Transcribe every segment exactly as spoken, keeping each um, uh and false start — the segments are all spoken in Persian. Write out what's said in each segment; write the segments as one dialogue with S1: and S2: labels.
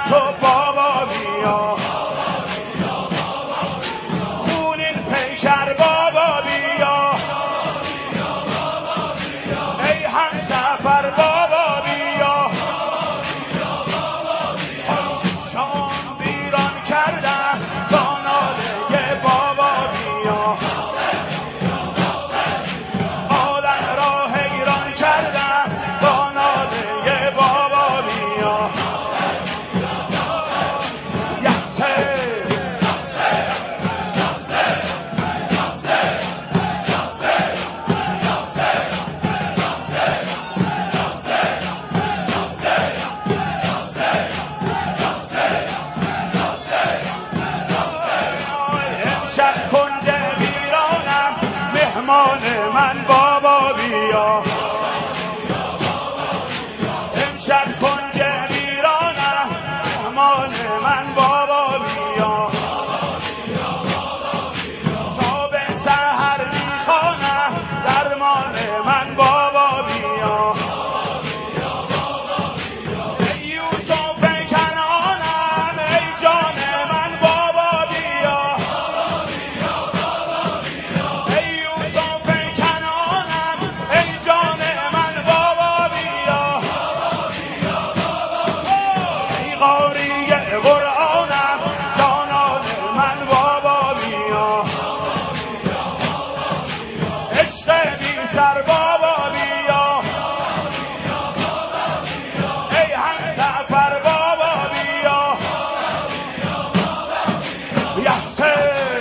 S1: تو بابا بیا، خونین پیکر بابا بیا، ای هم سفر بابا بیا، شام ویران کردم با ناله بابا بیا، عالم را حیران کردم با ناله بابا بیا. امشب کنج ویرانم مهمان من بابا بیا، امشب کنج ویرانم مهمان من بابا بیا، تا به سحر میخوانم درمان من بابا بیا، ای یوسف کنعانم ای جان من بابا بیا، ای یوسف کنعانم ای جان من بابا بیا، ای قاری قرآنم جانان من بابا بیا، عشق بی سر بابا بیا، ای هم سفر بابا بیا، یحسن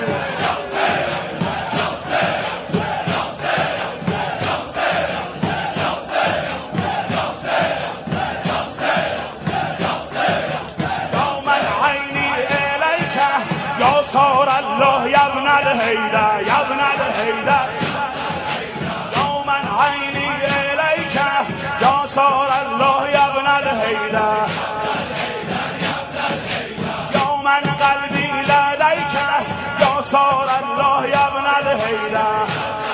S1: یا من عینی الیک یا صار الله یا ابن الحیدر یا ابن الحیدر، یا من عینی الیک یا صار الله یا ابن الحیدر، یا من قلبی لدیک یا صار الله یا ابن الحیدر،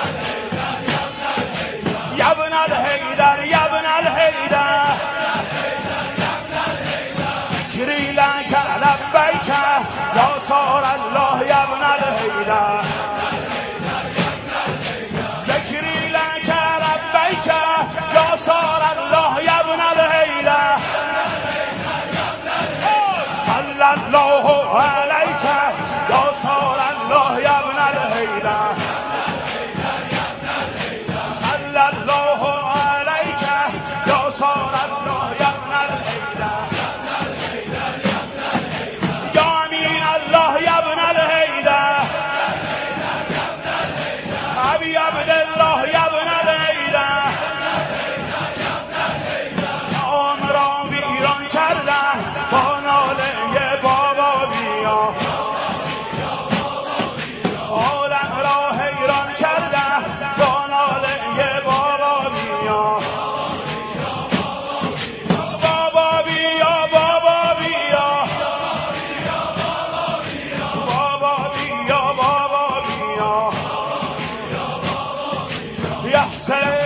S1: یا ابن الحیدر یا ابن الحیدر، ذکری لک لبیک یا صار الله یا ابن الحیدر، ذکری لک لبیک یا صار الله یا ابن الحیدر، صلی الله علیک یا صار الله یا ابن الحیدر، صلی الله علیک یا صار الله یا ابن الحیدر، یا امین الله یا ابن الحیدر، ابی عبدالله یا ابن الحیدر، عام را ویران کردن با ناله بابا بیا، عالم را حیران کردن با ناله بابا بیا، بابا بیا بابا بیا، بابا بیا بابا بیا، یحسن